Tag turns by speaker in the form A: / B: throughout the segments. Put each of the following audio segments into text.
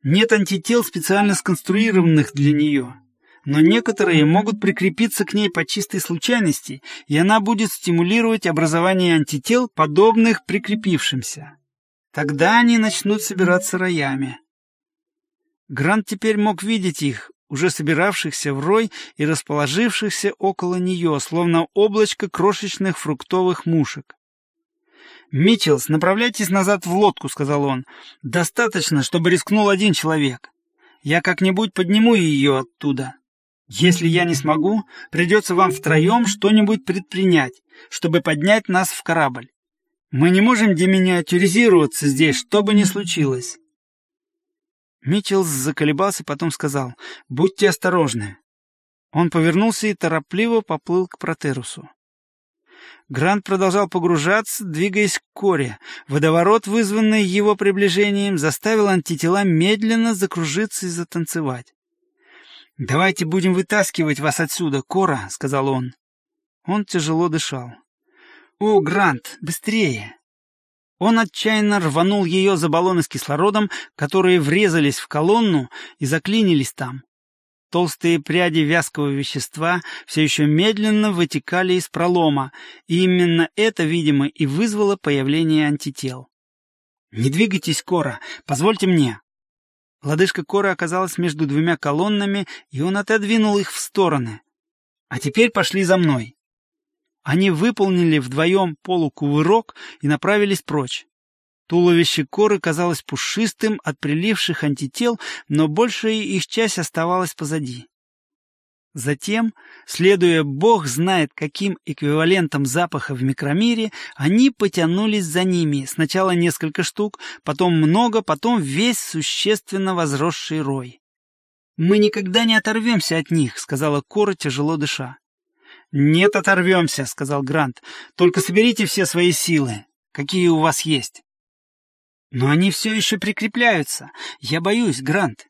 A: Нет антител, специально сконструированных для нее, но некоторые могут прикрепиться к ней по чистой случайности, и она будет стимулировать образование антител, подобных прикрепившимся. Тогда они начнут собираться роями. Грант теперь мог видеть их, уже собиравшихся в рой и расположившихся около нее, словно облачко крошечных фруктовых мушек. «Митчеллс, направляйтесь назад в лодку», — сказал он. «Достаточно, чтобы рискнул один человек. Я как-нибудь подниму ее оттуда. Если я не смогу, придется вам втроем что-нибудь предпринять, чтобы поднять нас в корабль. Мы не можем деминиатюризироваться здесь, что бы ни случилось». Митчеллс заколебался, потом сказал: «Будьте осторожны». Он повернулся и торопливо поплыл к Протерусу. Грант продолжал погружаться, двигаясь к коре. Водоворот, вызванный его приближением, заставил антитела медленно закружиться и затанцевать. «Давайте будем вытаскивать вас отсюда, Кора», — сказал он. Он тяжело дышал. «О, Грант, быстрее!» Он отчаянно рванул ее за баллоны с кислородом, которые врезались в колонну и заклинились там. Толстые пряди вязкого вещества все еще медленно вытекали из пролома, и именно это, видимо, и вызвало появление антител. «Не двигайтесь, Кора, позвольте мне». Лодыжка Коры оказалась между двумя колоннами, и он отодвинул их в стороны. «А теперь пошли за мной». Они выполнили вдвоем полукувырок и направились прочь. Туловище Коры казалось пушистым от приливших антител, но большая их часть оставалась позади. Затем, следуя бог знает каким эквивалентам запаха в микромире, они потянулись за ними, сначала несколько штук, потом много, потом весь существенно возросший рой. «Мы никогда не оторвемся от них», — сказала Кора, тяжело дыша. «Нет, оторвемся», — сказал Грант. «Только соберите все свои силы, какие у вас есть». «Но они все еще прикрепляются. Я боюсь, Грант».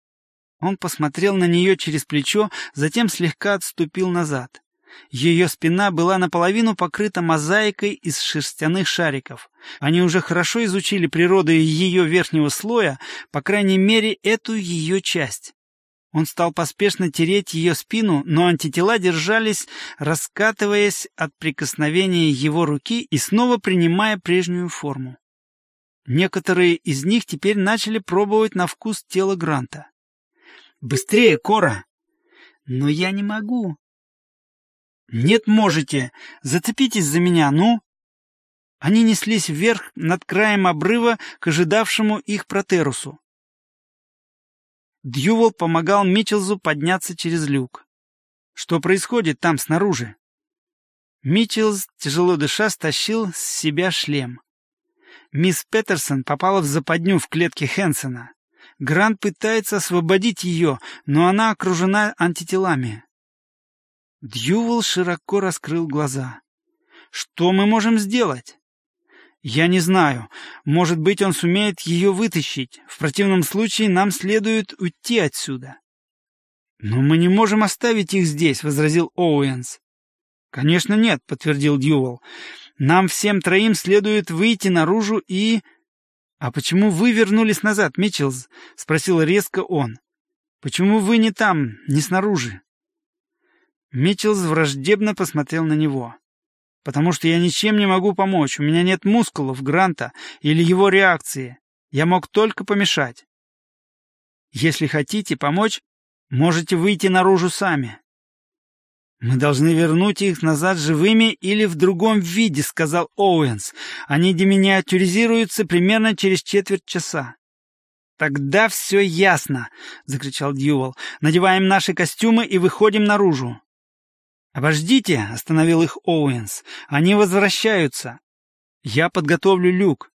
A: Он посмотрел на нее через плечо, затем слегка отступил назад. Ее спина была наполовину покрыта мозаикой из шерстяных шариков. Они уже хорошо изучили природу ее верхнего слоя, по крайней мере, эту ее часть. Он стал поспешно тереть ее спину, но антитела держались, раскатываясь от прикосновения его руки и снова принимая прежнюю форму. Некоторые из них теперь начали пробовать на вкус тело Гранта. «Быстрее, Кора!» «Но я не могу». «Нет, можете. Зацепитесь за меня, ну!» Они неслись вверх над краем обрыва к ожидавшему их Протерусу. Дьювал помогал Митчеллсу подняться через люк. «Что происходит там снаружи?» Митчеллс, тяжело дыша, стащил с себя шлем. Мисс Петерсон попала в западню в клетке Хэнсона. Грант пытается освободить ее, но она окружена антителами. Дьювал широко раскрыл глаза. «Что мы можем сделать?» «Я не знаю. Может быть, он сумеет ее вытащить. В противном случае нам следует уйти отсюда». «Но мы не можем оставить их здесь», — возразил Оуэнс. «Конечно нет», — подтвердил Дьювал. «Нам всем троим следует выйти наружу и...» «А почему вы вернулись назад, Митчеллс?» — спросил резко он. «Почему вы не там, не снаружи?» Митчеллс враждебно посмотрел на него. «Потому что я ничем не могу помочь. У меня нет мускулов Гранта или его реакции. Я мог только помешать. Если хотите помочь, можете выйти наружу сами». «Мы должны вернуть их назад живыми или в другом виде», — сказал Оуэнс. «Они деминиатюризируются примерно через четверть часа». «Тогда все ясно», — закричал Дьювал. «Надеваем наши костюмы и выходим наружу». «Обождите», — остановил их Оуэнс. «Они возвращаются. Я подготовлю люк».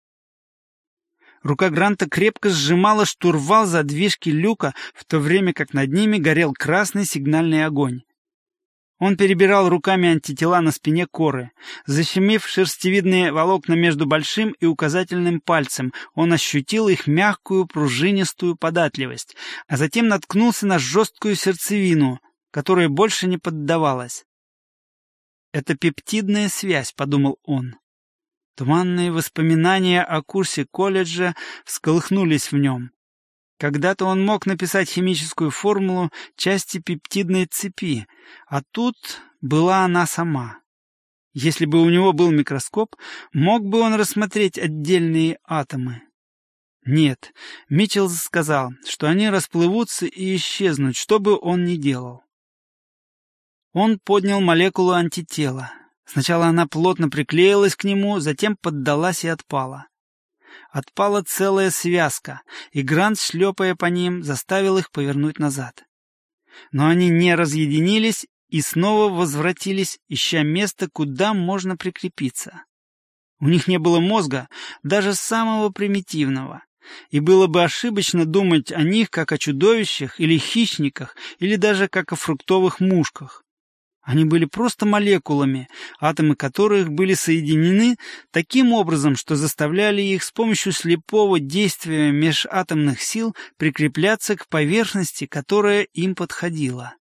A: Рука Гранта крепко сжимала штурвал задвижки люка, в то время как над ними горел красный сигнальный огонь. Он перебирал руками антитела на спине Коры. Защемив шерстевидные волокна между большим и указательным пальцем, он ощутил их мягкую пружинистую податливость, а затем наткнулся на жесткую сердцевину, которая больше не поддавалась. «Это пептидная связь», — подумал он. Туманные воспоминания о курсе колледжа всколыхнулись в нем. Когда-то он мог написать химическую формулу части пептидной цепи, а тут была она сама. Если бы у него был микроскоп, мог бы он рассмотреть отдельные атомы. Нет, Митчелл сказал, что они расплывутся и исчезнут, что бы он ни делал. Он поднял молекулу антитела. Сначала она плотно приклеилась к нему, затем поддалась и отпала. Отпала целая связка, и Грант, шлепая по ним, заставил их повернуть назад. Но они не разъединились и снова возвратились, ища место, куда можно прикрепиться. У них не было мозга, даже самого примитивного, и было бы ошибочно думать о них как о чудовищах или хищниках, или даже как о фруктовых мушках. Они были просто молекулами, атомы которых были соединены таким образом, что заставляли их с помощью слепого действия межатомных сил прикрепляться к поверхности, которая им подходила.